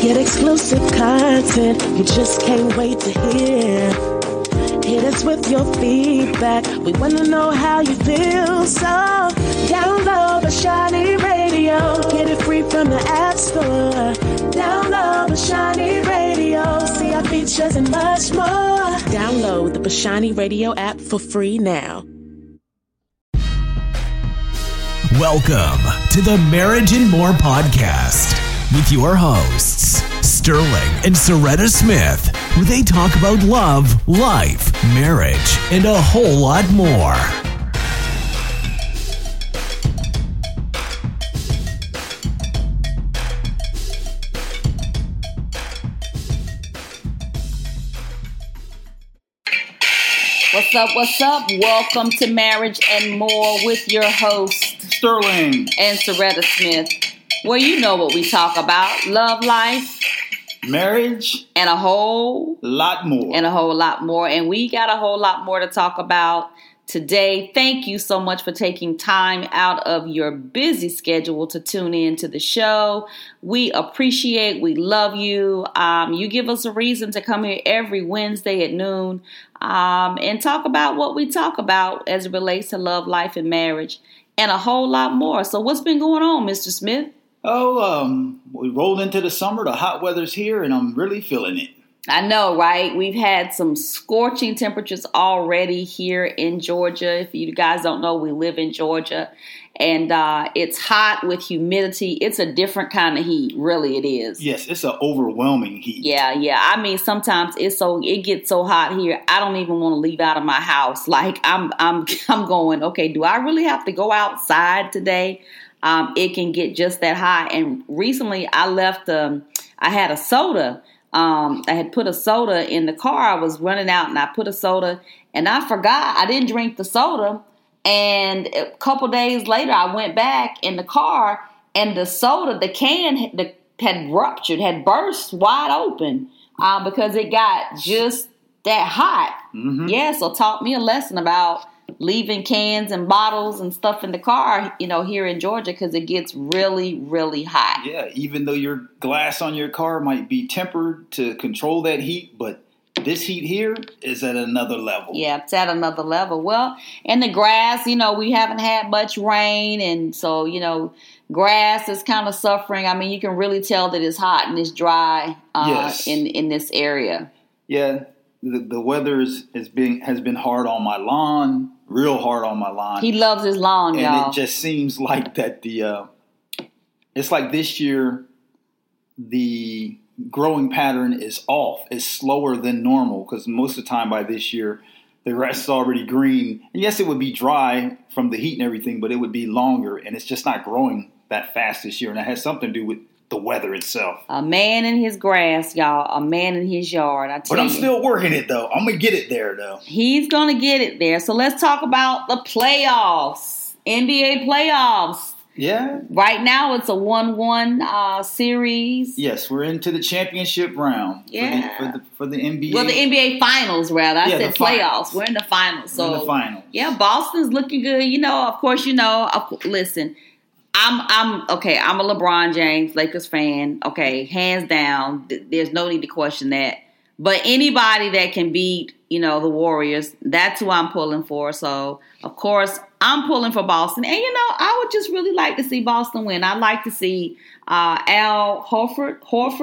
Get exclusive content you just can't wait to hear. Hit us with your feedback. We want to know how you feel. So download Bashani Radio. Get it free from the App Store. Download Bashani Radio. See our features and much more. Download the Bashani Radio app for free now. Welcome to the Marriage and More podcast with your hosts, Sterling and Soretta Smith, where they talk about love, life, marriage, and a whole lot more. What's up? What's up? Welcome to Marriage and More with your host, Sterling and Soretta Smith, where you know what we talk about: love, life, marriage, and a whole lot more. And we got a whole lot more to talk about today. Thank you so much for taking time out of your busy schedule to tune in to the show. We appreciate, we love you. You give us a reason to come here every Wednesday at noon and talk about what we talk about as it relates to love, life, and marriage, and a whole lot more. So what's been going on, Mr. Smith? We rolled into the summer. The hot weather's here, and I'm really feeling it. I know, right? We've had some scorching temperatures already here in Georgia. If you guys don't know, we live in Georgia, and it's hot with humidity. It's a different kind of heat, really. It is. Yes, it's an overwhelming heat. Yeah. I mean, sometimes it gets so hot here, I don't even want to leave out of my house. Like I'm going, okay, do I really have to go outside today? It can get just that hot. And recently, I had a soda. I had put a soda in the car. I was running out and I put a soda and I forgot. I didn't drink the soda. And a couple days later, I went back in the car and the soda, the can had ruptured, had burst wide open because it got just that hot. Mm-hmm. Yeah, so taught me a lesson about leaving cans and bottles and stuff in the car, here in Georgia, because it gets really, really hot. Yeah, even though your glass on your car might be tempered to control that heat, but this heat here is at another level. Yeah, it's at another level. Well, and the grass, we haven't had much rain, and so, grass is kind of suffering. I mean, you can really tell that it's hot and it's dry yes. in this area. Yeah, the weather has been hard on my lawn. Real hard on my lawn. He loves his lawn, and y'all. And it just seems like that it's like this year, the growing pattern is off. It's slower than normal because most of the time by this year, the grass is already green. And yes, it would be dry from the heat and everything, but it would be longer. And it's just not growing that fast this year. And that has something to do with the weather itself. A man in his grass, y'all. A man in his yard. But I'm still working it, though. I'm going to get it there, though. He's going to get it there. So let's talk about the playoffs. NBA playoffs. Yeah. Right now, it's a 1-1 series. Yes, we're into the championship round. Yeah. For the NBA. Well, the NBA finals, rather. I said playoffs. We're in the finals. So, we're in the finals. Yeah, Boston's looking good. Of course, listen. I'm okay. I'm a LeBron James Lakers fan. Okay, hands down. There's no need to question that. But anybody that can beat, the Warriors, that's who I'm pulling for. So, of course, I'm pulling for Boston. And, I would just really like to see Boston win. I'd like to see Al Horford.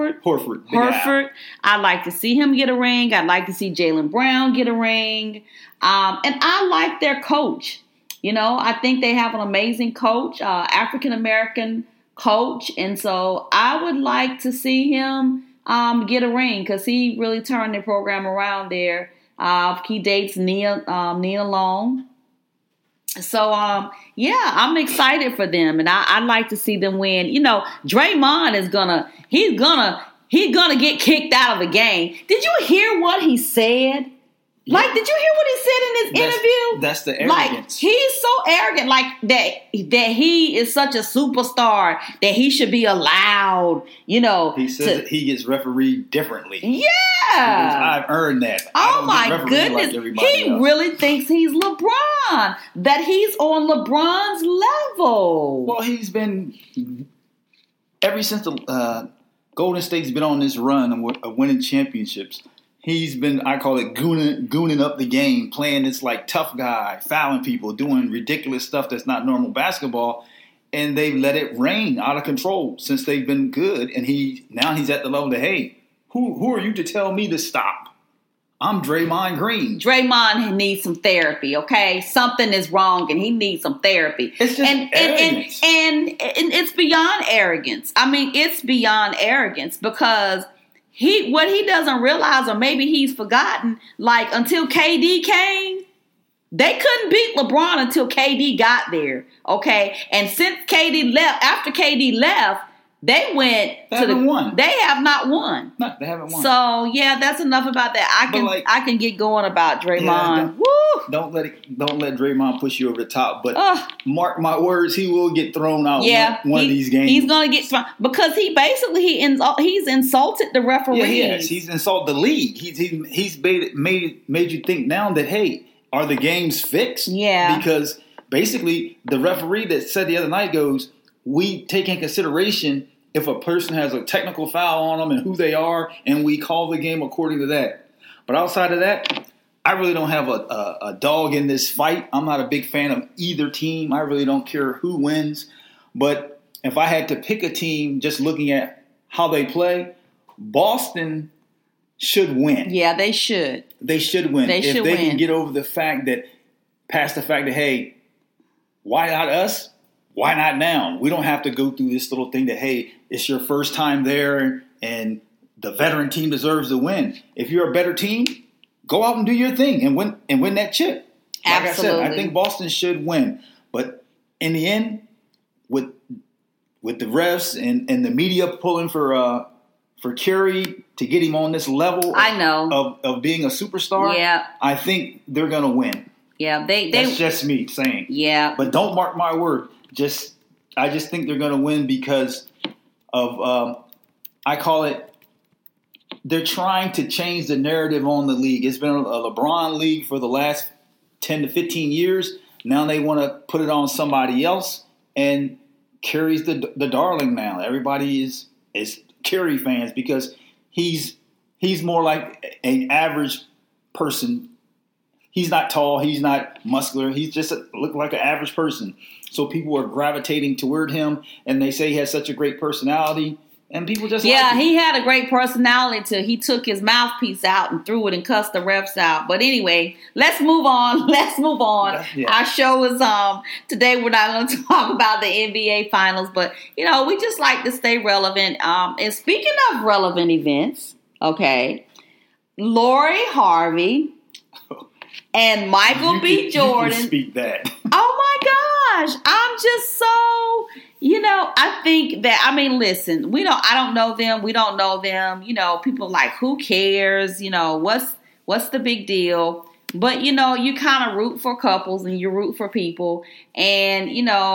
I'd like to see him get a ring. I'd like to see Jaylen Brown get a ring. And I like their coach. I think they have an amazing coach, African-American coach. And so I would like to see him get a ring because he really turned their program around there. He dates Nia Long. So, I'm excited for them. And I'd like to see them win. Draymond is he's gonna get kicked out of the game. Did you hear what he said? Yeah. Like, did you hear what he said in his interview? That's the arrogance. Like, he's so arrogant, like that he is such a superstar that he should be allowed, He says that he gets refereed differently. Yeah. I've earned that. Oh, my goodness. He really thinks he's LeBron, that he's on LeBron's level. Well, he's been, ever since the Golden State's been on this run of winning championships. He's been, I call it gooning up the game, playing this like tough guy, fouling people, doing ridiculous stuff that's not normal basketball. And they've let it rain out of control since they've been good. And now he's at the level that, hey, who are you to tell me to stop? I'm Draymond Green. Draymond needs some therapy, okay? Something is wrong and he needs some therapy. It's just arrogance. And it's beyond arrogance. I mean, it's beyond arrogance because what he doesn't realize, or maybe he's forgotten, like until KD came, they couldn't beat LeBron until KD got there, okay? And since KD left, after KD left, they won. They have not won. No, they haven't won. So yeah, that's enough about that. I can get going about Draymond. Yeah, don't let Draymond push you over the top. But mark my words, he will get thrown out one of these games. He's going to get thrown because he's insulted the referees. Yeah, he has. He's insulted the league. He's made you think now that, hey, are the games fixed? Yeah. Because basically the referee that said the other night goes, we take in consideration if a person has a technical foul on them and who they are, and we call the game according to that. But outside of that, I really don't have a dog in this fight. I'm not a big fan of either team. I really don't care who wins. But if I had to pick a team just looking at how they play, Boston should win. Yeah, they should. They should win. If they can get over past the fact that, hey, why not us? Why not now? We don't have to go through this little thing that, hey, it's your first time there and the veteran team deserves to win. If you're a better team, go out and do your thing and win that chip. Like Absolutely. I said, I think Boston should win. But in the end, with the refs and the media pulling for Curry to get him on this level of being a superstar, I think they're going to win. Yeah, that's just me saying. Yeah. But don't mark my word. I just think they're going to win because of I call it, they're trying to change the narrative on the league. It's been a LeBron league for the last 10 to 15 years. Now they want to put it on somebody else, and Curry's the darling now. Everybody is Curry fans because he's more like an average person. He's not tall. He's not muscular. He's just look like an average person. So people are gravitating toward him, and they say he has such a great personality, and people just like him. He had a great personality till he took his mouthpiece out and threw it and cussed the refs out. But anyway, let's move on. Yeah. Our show is today. We're not going to talk about the NBA Finals, but we just like to stay relevant. And speaking of relevant events, okay, Lori Harvey and Michael B. Jordan. You can speak that. Oh my gosh. I'm just so, I think that, listen, I don't know them. We don't know them. People like, who cares? What's the big deal? But, you kind of root for couples and you root for people. And,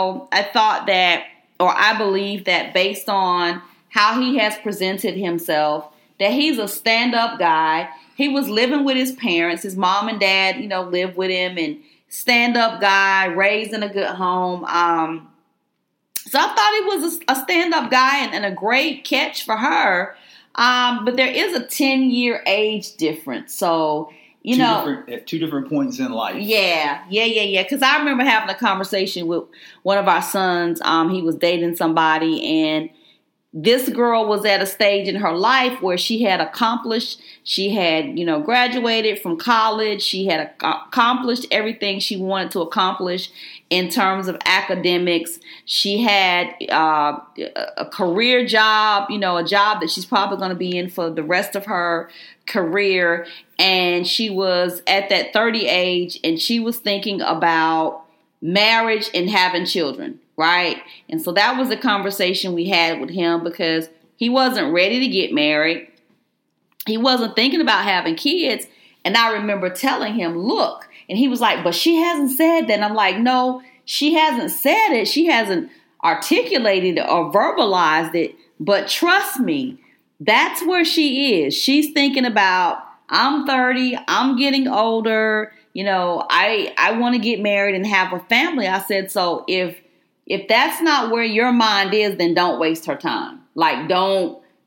I believe that based on how he has presented himself, that he's a stand-up guy. He was living with his parents. His mom and dad, lived with him, and stand-up guy, raised in a good home. So I thought he was a stand-up guy and a great catch for her. But there is a 10-year age difference. So, at two different points in life. Yeah. Because I remember having a conversation with one of our sons. He was dating somebody, and this girl was at a stage in her life where she had accomplished, she had, graduated from college. She had accomplished everything she wanted to accomplish in terms of academics. She had a career job, a job that she's probably going to be in for the rest of her career. And she was at that 30 age, and she was thinking about marriage and having children. Right. And so that was the conversation we had with him because he wasn't ready to get married. He wasn't thinking about having kids. And I remember telling him, look, and he was like, but she hasn't said that. And I'm like, no, she hasn't said it. She hasn't articulated it or verbalized it. But trust me, that's where she is. She's thinking about, I'm 30, I'm getting older. I want to get married and have a family. I said, so if that's not where your mind is, then don't waste her time. Like, don't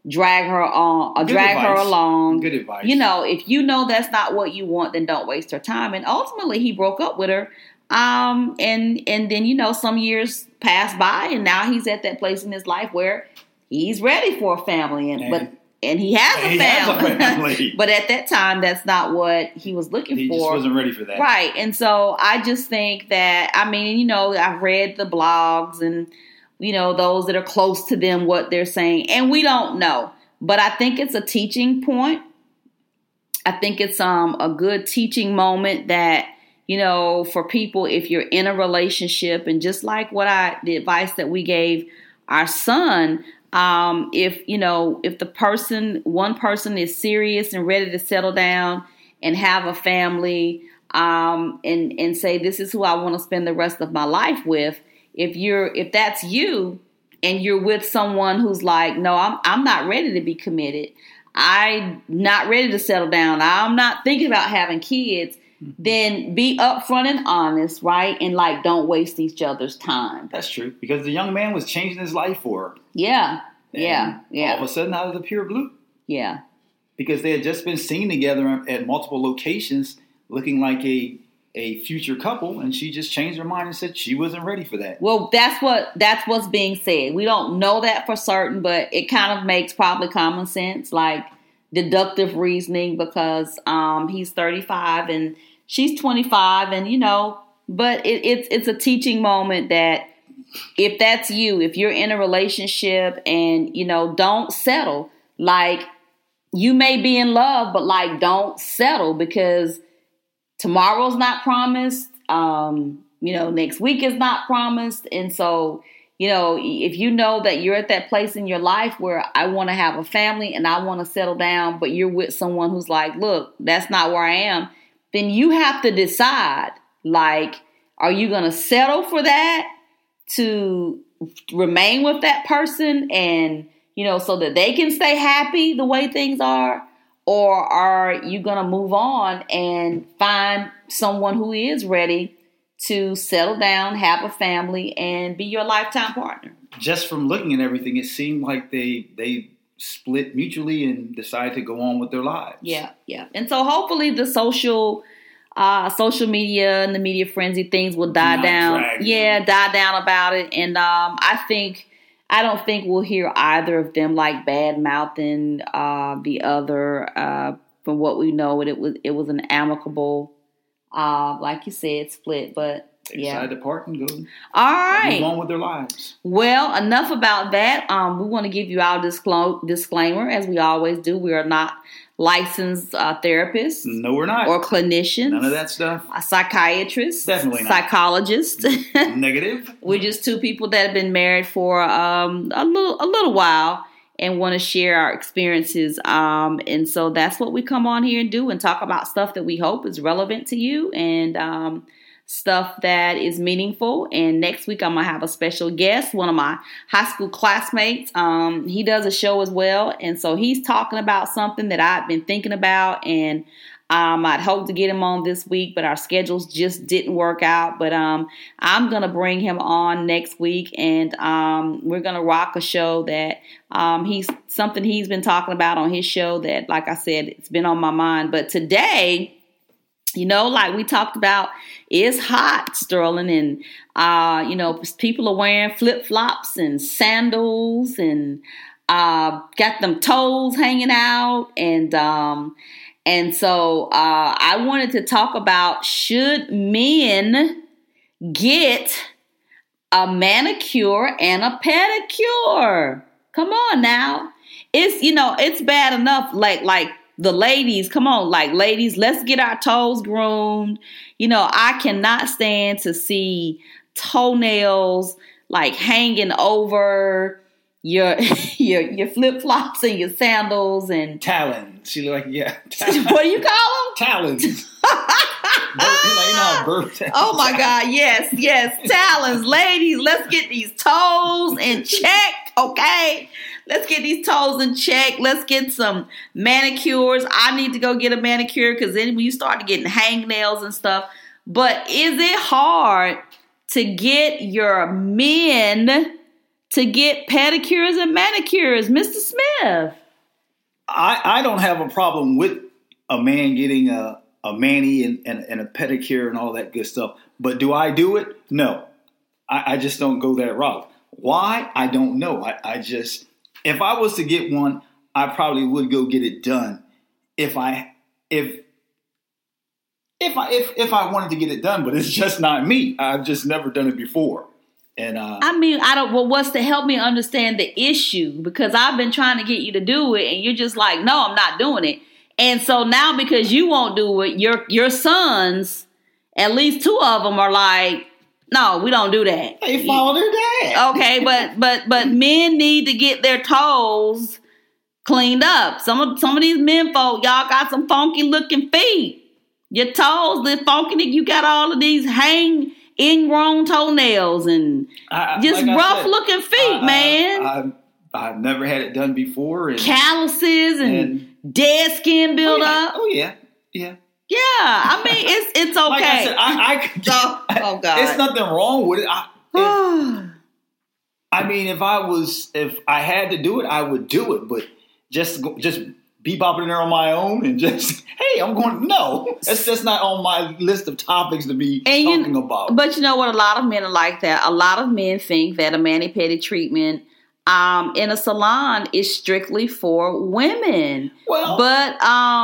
drag her on or drag her along. Good advice. You know, if you know that's not what you want, then don't waste her time. And ultimately, he broke up with her. And then, you know, some years passed by, and now he's at that place in his life where he's ready for a family. And he has a family. But at that time, that's not what he was looking for. He just wasn't ready for that. Right. And so I just think that, I mean, you know, I've read the blogs and, you know, those that are close to them, what they're saying. And we don't know. But I think it's a teaching point. I think it's a good teaching moment that, you know, for people, if you're in a relationship, and just like the advice that we gave our son, if one person is serious and ready to settle down and have a family, and say, this is who I want to spend the rest of my life with. If that's you and you're with someone who's like, no, I'm not ready to be committed. I'm not ready to settle down. I'm not thinking about having kids. Then be upfront and honest, right? And like, don't waste each other's time. That's true. Because the young man was changing his life for her. Yeah. And all of a sudden, out of the pure blue. Yeah. Because they had just been seen together at multiple locations, looking like a future couple, and she just changed her mind and said she wasn't ready for that. Well, that's what's being said. We don't know that for certain, but it kind of makes probably common sense, like deductive reasoning, because he's 35 and she's 25, and you know, but it's a teaching moment that if that's you, if you're in a relationship and, you know, don't settle. Like, you may be in love, but like, don't settle, because tomorrow's not promised. Next week is not promised. And so, you know, if you know that you're at that place in your life where I want to have a family and I want to settle down, but you're with someone who's like, look, that's not where I am, then you have to decide, like, are you going to settle for that to remain with that person and, you know, so that they can stay happy the way things are? Or are you going to move on and find someone who is ready to settle down, have a family, and be your lifetime partner? Just from looking at everything, it seemed like they split mutually and decided to go on with their lives. Yeah. And so hopefully the social media and the media frenzy things will die down. Die down about it. And I don't think we'll hear either of them like bad mouthing the other. From what we know, it was an amicable, like you said, split. But they decided to part and go. All right, move on with their lives. Well, enough about that. We want to give you our disclaimer, as we always do. We are not licensed therapists. No, we're not. Or clinicians. None of that stuff. Psychiatrists. Definitely not. Psychologists. Negative. We're just two people that have been married for a little while and want to share our experiences. And so that's what we come on here and do, and talk about stuff that we hope is relevant to you, and stuff that is meaningful. And next week I'm going to have a special guest, one of my high school classmates. He does a show as well. And so he's talking about something that I've been thinking about, and I'd hoped to get him on this week, but our schedules just didn't work out. But I'm going to bring him on next week, and we're going to rock a show that he's been talking about on his show that, like I said, it's been on my mind. But today, you know, like we talked about, it's hot, Sterling, and, people are wearing flip-flops and sandals and got them toes hanging out. And so I wanted to talk about, should men get a manicure and a pedicure? Come on now. It's bad enough, like the ladies, come on, like ladies, let's get our toes groomed. I cannot stand to see toenails like hanging over your flip-flops and your sandals and talons. She like, yeah. Talons. What do you call them? Talons. Oh my God, yes, talons. Ladies, let's get these toes in check, okay? Let's get these toes in check. Let's get some manicures. I need to go get a manicure, because then when you start getting hangnails and stuff. But is it hard to get your men to get pedicures and manicures, Mr. Smith? I don't have a problem with a man getting a mani and a pedicure and all that good stuff. But do I do it? No. I just don't go that route. Why? I don't know. I just, if I was to get one, I probably would go get it done. If I wanted to get it done, but it's just not me. I've just never done it before. And what's to help me understand the issue? Because I've been trying to get you to do it and you're just like, no, I'm not doing it. And so now because you won't do it, your sons, at least 2 of them are like, no, we don't do that. They follow their dad. Okay, but men need to get their toes cleaned up. Some of these men folk, y'all got some funky looking feet. Your toes, they're funky. You got all of these ingrown toenails and just rough looking feet, man. I've never had it done before. And calluses and dead skin buildup. Oh yeah. Yeah, I mean it's okay. Like I said, oh God, it's nothing wrong with it. I mean, if I had to do it, I would do it. But just be bopping there on my own and just, hey, I'm going. No, that's just not on my list of topics to be talking about. But you know what? A lot of men are like that. A lot of men think that a mani-pedi treatment in a salon is strictly for women. Well, but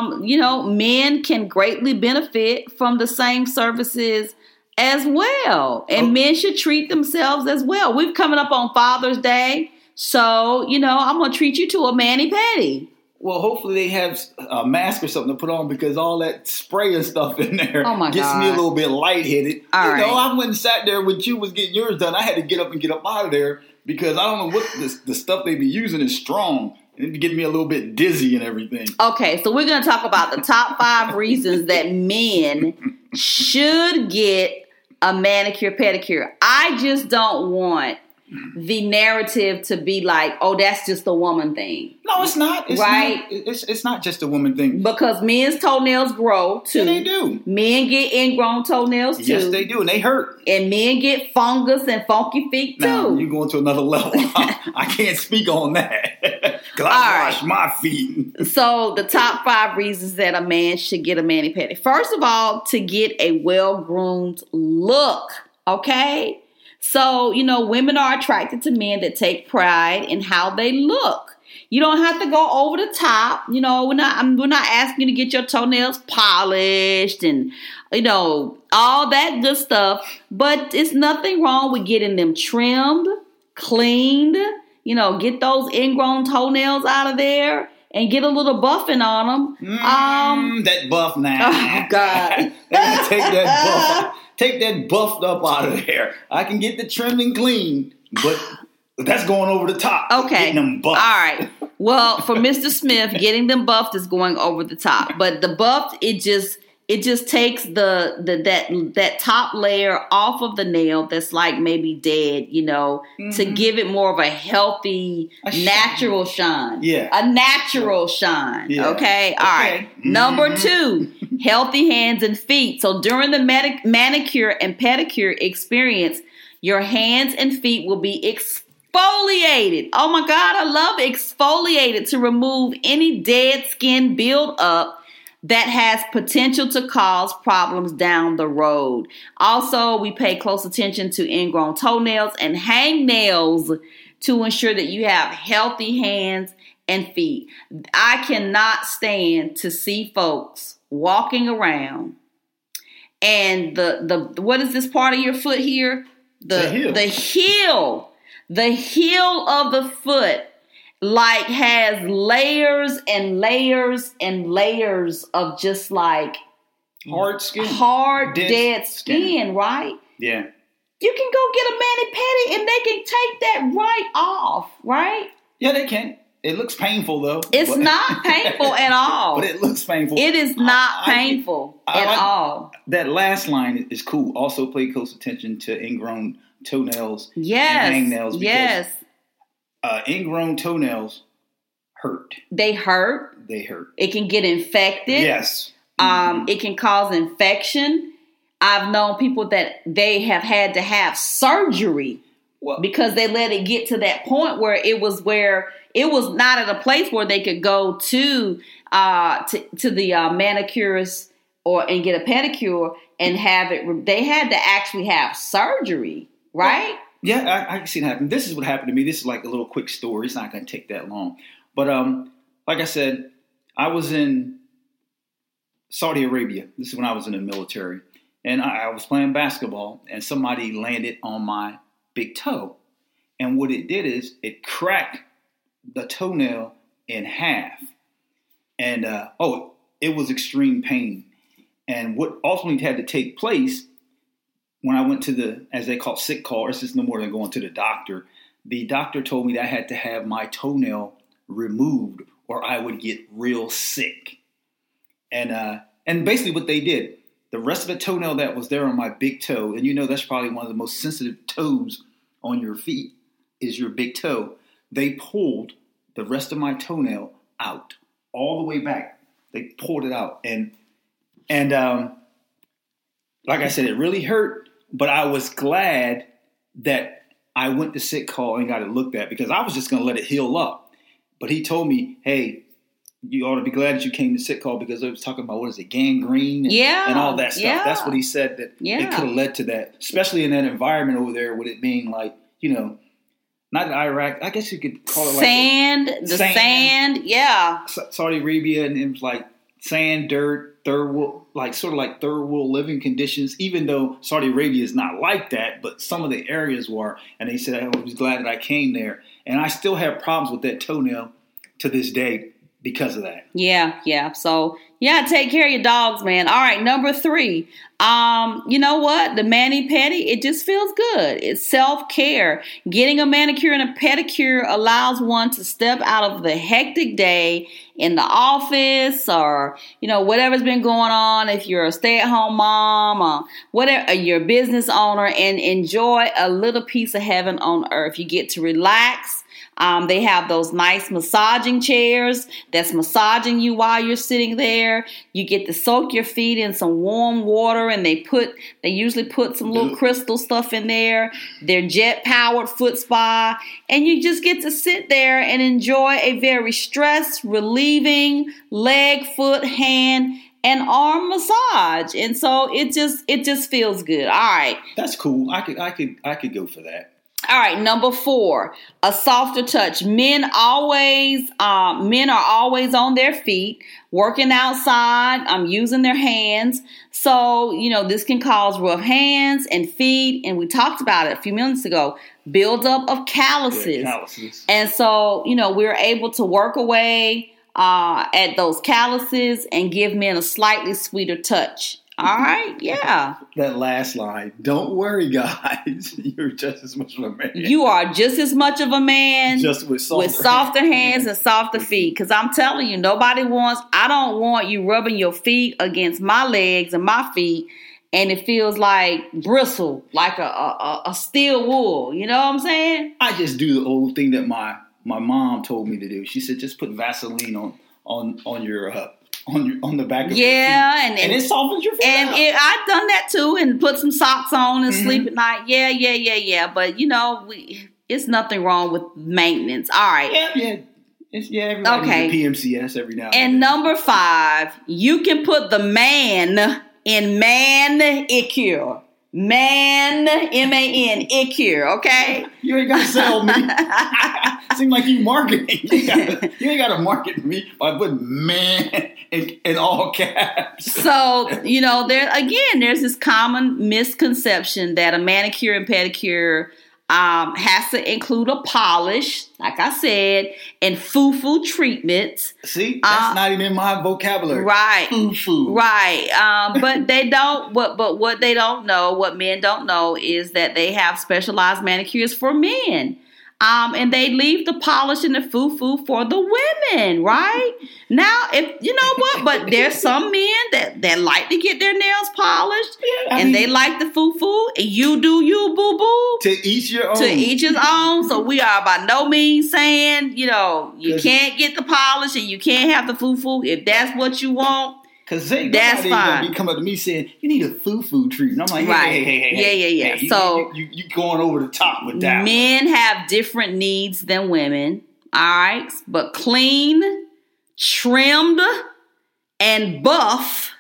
men can greatly benefit from the same services as well, and men should treat themselves as well. We're coming up on Father's Day, so I'm gonna treat you to a mani-pedi. Well, hopefully they have a mask or something to put on because all that spray and stuff in there gets me a little bit lightheaded. I went and sat there when you was getting yours done. I had to get up out of there because I don't know what the stuff they be using is strong. It get me a little bit dizzy and everything. Okay, so we're going to talk about the top 5 reasons that men should get a manicure, pedicure. I just don't want the narrative to be like, oh, that's just a woman thing. No, it's not. It's right? It's not just a woman thing. Because men's toenails grow, too. Yeah, they do. Men get ingrown toenails, too. Yes, they do, and they hurt. And men get fungus and funky feet, too. Now, you're going to another level. I can't speak on that. Because I wash my feet. So, the top 5 reasons that a man should get a mani-pedi. First of all, to get a well-groomed look, okay? So, women are attracted to men that take pride in how they look. You don't have to go over the top. We're not asking you to get your toenails polished and, all that good stuff. But it's nothing wrong with getting them trimmed, cleaned, get those ingrown toenails out of there and get a little buffing on them. That buff now. Oh, God. Take that buff. Take that buffed up out of there. I can get the trimmed and clean, but that's going over the top. Okay. Getting them buffed. All right. Well, for Mr. Smith, getting them buffed is going over the top. But the buffed, it just takes that top layer off of the nail that's like maybe dead, to give it more of a healthy, natural shine. Yeah. A natural shine. Yeah. Okay. All right. Mm-hmm. Number 2, healthy hands and feet. So during the manicure and pedicure experience, your hands and feet will be exfoliated. Oh my God, I love exfoliated to remove any dead skin buildup that has potential to cause problems down the road. Also, we pay close attention to ingrown toenails and hangnails to ensure that you have healthy hands and feet. I cannot stand to see folks walking around and the what is this part of your foot here? The heel of the foot like has layers and layers and layers of just like hard skin, dead skin, right? Yeah. You can go get a mani-pedi and they can take that right off, right? Yeah, they can. It looks painful though. It's not painful at all. But it looks painful. It is not painful at all. That last line is cool. Also pay close attention to ingrown toenails and hangnails. Yes. Ingrown toenails hurt. They hurt. It can get infected. Yes. It can cause infection. I've known people that they have had to have surgery because they let it get to that point where it was not at a place where they could go to the manicurist and get a pedicure and have it. They had to actually have surgery, right? Yeah, I can see it happen. This is what happened to me. This is like a little quick story. It's not going to take that long. But like I said, I was in Saudi Arabia. This is when I was in the military. And I was playing basketball, and somebody landed on my big toe. And what it did is it cracked the toenail in half. And, it was extreme pain. And what ultimately had to take place when I went to the, as they call it, sick call, it's just no more than going to the doctor told me that I had to have my toenail removed or I would get real sick. And basically what they did, the rest of the toenail that was there on my big toe, and that's probably one of the most sensitive toes on your feet is your big toe. They pulled the rest of my toenail out all the way back. They pulled it out. And like I said, it really hurt, but I was glad that I went to sick call and got it looked at because I was just going to let it heal up. But he told me, hey, you ought to be glad that you came to sick call because it was talking about, gangrene and all that stuff. Yeah. That's what he said, that it could have led to that, especially in that environment over there with it being like, not Iraq. I guess you could call it like sand. Yeah. Saudi Arabia, and it was like sand, dirt, third world, sort of third world living conditions, even though Saudi Arabia is not like that, but some of the areas were. And they said, I was glad that I came there. And I still have problems with that toenail to this day because of that. Yeah. So, take care of your dogs, man. All right, number 3. You know what? The mani-pedi, it just feels good. It's self-care. Getting a manicure and a pedicure allows one to step out of the hectic day in the office or, whatever's been going on. If you're a stay-at-home mom or whatever, you're a business owner, and enjoy a little piece of heaven on earth. You get to relax. They have those nice massaging chairs that's massaging you while you're sitting there. You get to soak your feet in some warm water, and they usually put some little crystal stuff in there. They're jet-powered foot spa, and you just get to sit there and enjoy a very stress-relieving leg, foot, hand, and arm massage. And so it just feels good. All right. That's cool. I could go for that. All right, number 4, a softer touch. Men are always on their feet, working outside, using their hands. So, this can cause rough hands and feet. And we talked about it a few minutes ago, buildup of calluses. And so, we're able to work away at those calluses and give men a slightly sweeter touch. All right, yeah. That last line, don't worry, guys. You're just as much of a man. You are just as much of a man. Just with softer hands and softer feet. Because I'm telling you, I don't want you rubbing your feet against my legs and my feet, and it feels like bristle, like a steel wool. You know what I'm saying? I just do the old thing that my mom told me to do. She said, just put Vaseline on your on the back of your feet. And it softens your feet. And I've done that too, and put some socks on and sleep at night. Yeah. But it's nothing wrong with maintenance. All right. Yeah. Everybody needs a PMCS every now and then. And number 5, you can put the man in manicure. Man, M-A-N, Icure, okay? You ain't got to sell me. Seems like you marketing. You ain't got to market me by putting man in all caps. So, there's this common misconception that a manicure and pedicure has to include a polish, like I said, and foo-foo treatments. See, that's not even in my vocabulary. Right. Foo-foo. Right. But they don't, but what they don't know, what men don't know, is that they have specialized manicures for men. And they leave the polish and the foo-foo for the women, right? Now, but there's some men that like to get their nails polished, and they like the foo-foo, and you do you, boo-boo. To each your own. To each his own. So we are by no means saying, you can't get the polish and you can't have the foo-foo if that's what you want. Because nobody's fine. Gonna be coming to me saying you need a foo treatment. I'm like, hey. Yeah. Hey, so you going over the top with that? Men have different needs than women. All right, but clean, trimmed, and buff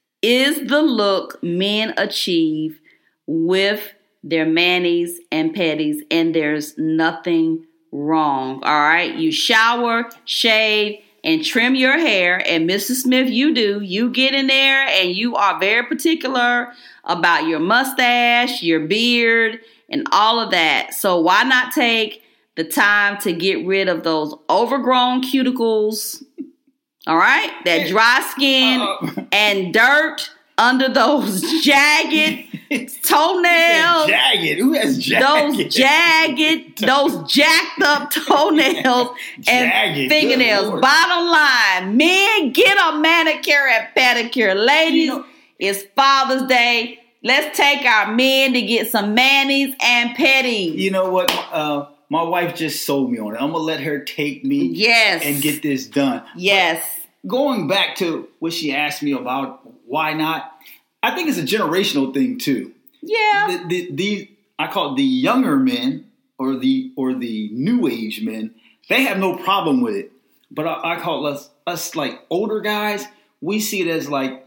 is the look men achieve with their manis and petties, and there's nothing wrong. All right, you shower, shave, and trim your hair, and Mrs. Smith, you get in there and you are very particular about your mustache, your beard, and all of that. So why not take the time to get rid of those overgrown cuticles, all right, that dry skin and dirt under those jagged toenails. Jagged? Who has jagged? Those jacked up toenails and fingernails. Bottom line, men, get a manicure and pedicure. Ladies, it's Father's Day. Let's take our men to get some manis and petties. You know what? My wife just sold me on it. I'm going to let her take me and get this done. Yes. But going back to what she asked me about why not, I think it's a generational thing too. Yeah. I call it the younger men or the new age men. They have no problem with it. But I call us like older guys. We see it as like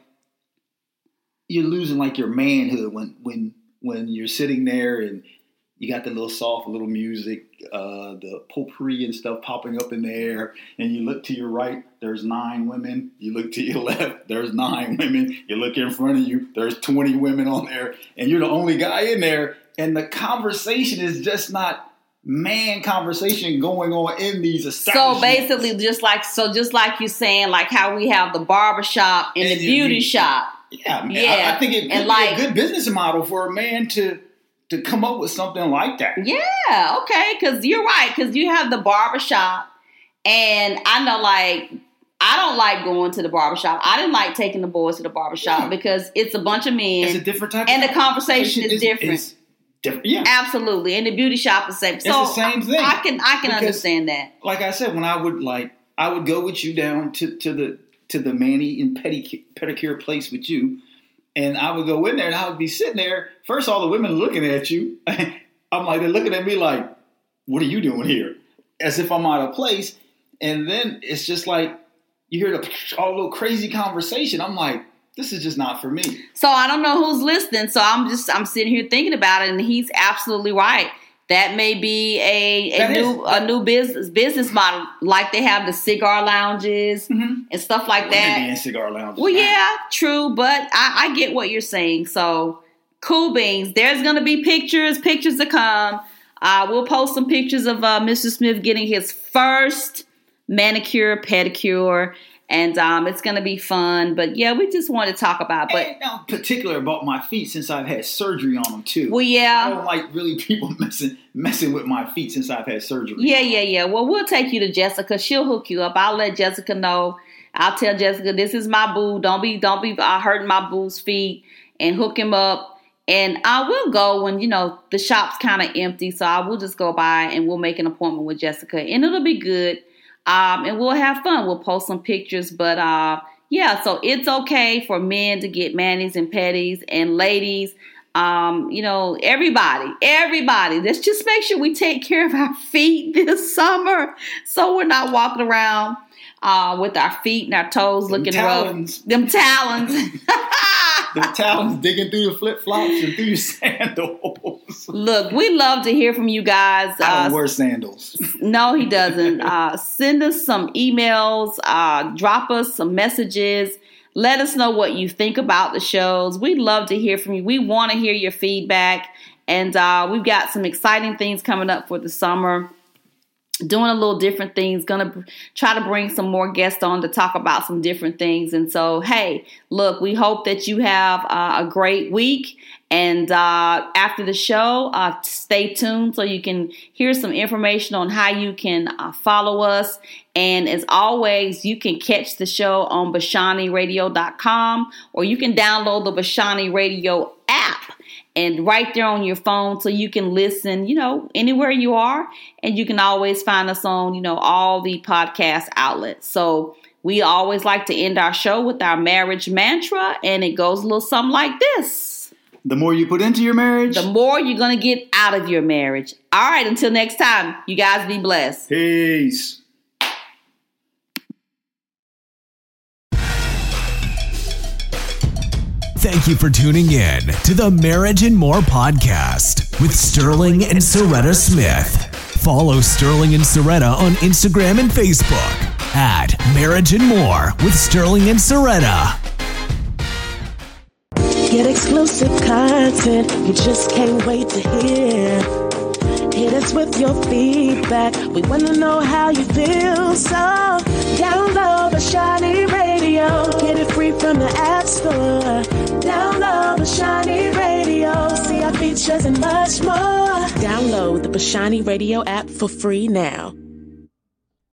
you're losing like your manhood when you're sitting there and you got the little soft little music, the potpourri and stuff popping up in there, and you look to your right, there's 9 women. You look to your left, there's 9 women. You look in front of you, there's 20 women on there, and you're the only guy in there. And the conversation is just not man conversation going on in these establishments. So basically, just like you're saying, like how we have the barbershop and the beauty shop. Yeah, I think it could be a good business model for a man to come up with something like that. Yeah, okay, because you're right, because you have the barbershop, and I know, like, I don't like going to the barbershop. I didn't like taking the boys to the barbershop because it's a bunch of men. It's a different type and the conversation is different. It's different, yeah. Absolutely, and the beauty shop is the same. It's the same thing. I can understand that. Like I said, when I would go with you down to the mani and pedicure place with you. And I would go in there and I would be sitting there. First, all the women looking at you. I'm like, they're looking at me like, what are you doing here? As if I'm out of place. And then it's just like, you hear all little crazy conversation. I'm like, this is just not for me. So I don't know who's listening. So I'm sitting here thinking about it. And he's absolutely right. That may be a new business model, like they have the cigar lounges and stuff like that. Maybe in cigar lounges. Well, yeah, true, but I get what you're saying. So, cool beans. There's gonna be pictures to come. We'll post some pictures of Mr. Smith getting his first manicure, pedicure. And it's going to be fun. But, yeah, we just want to talk about it. But I'm particular about my feet since I've had surgery on them, too. Well, yeah. I don't like really people messing with my feet since I've had surgery. Yeah. Well, we'll take you to Jessica. She'll hook you up. I'll let Jessica know. I'll tell Jessica, this is my boo. Don't be hurting my boo's feet, and hook him up. And I will go when, the shop's kind of empty. So I will just go by and we'll make an appointment with Jessica. And it'll be good. And we'll have fun. We'll post some pictures. But, so it's okay for men to get manis and petties, and ladies, everybody. Let's just make sure we take care of our feet this summer so we're not walking around with our feet and our toes looking rough. Them talons. The talons digging through the flip-flops and through your sandals. Look, we love to hear from you guys. I don't wear sandals. No, he doesn't. Send us some emails. Drop us some messages. Let us know what you think about the shows. We'd love to hear from you. We want to hear your feedback. And we've got some exciting things coming up for the summer. Doing a little different things, going to try to bring some more guests on to talk about some different things. And so, hey, look, we hope that you have a great week. And after the show, stay tuned so you can hear some information on how you can follow us. And as always, you can catch the show on BashaniRadio.com, or you can download the Bashani Radio app. And right there on your phone so you can listen, anywhere you are. And you can always find us on, all the podcast outlets. So we always like to end our show with our marriage mantra, and it goes a little something like this. The more you put into your marriage, the more you're going to get out of your marriage. All right, until next time, you guys be blessed. Peace. Thank you for tuning in to the Marriage and More podcast with Sterling and Soretta Smith. Follow Sterling and Soretta on Instagram and Facebook at Marriage and More with Sterling and Soretta. Get exclusive content you just can't wait to hear. Hit us with your feedback. We want to know how you feel. So download the Shiny Radio. Get it free from the App Store. Download the Shiny Radio. See our features and much more. Download the Shiny Radio app for free now.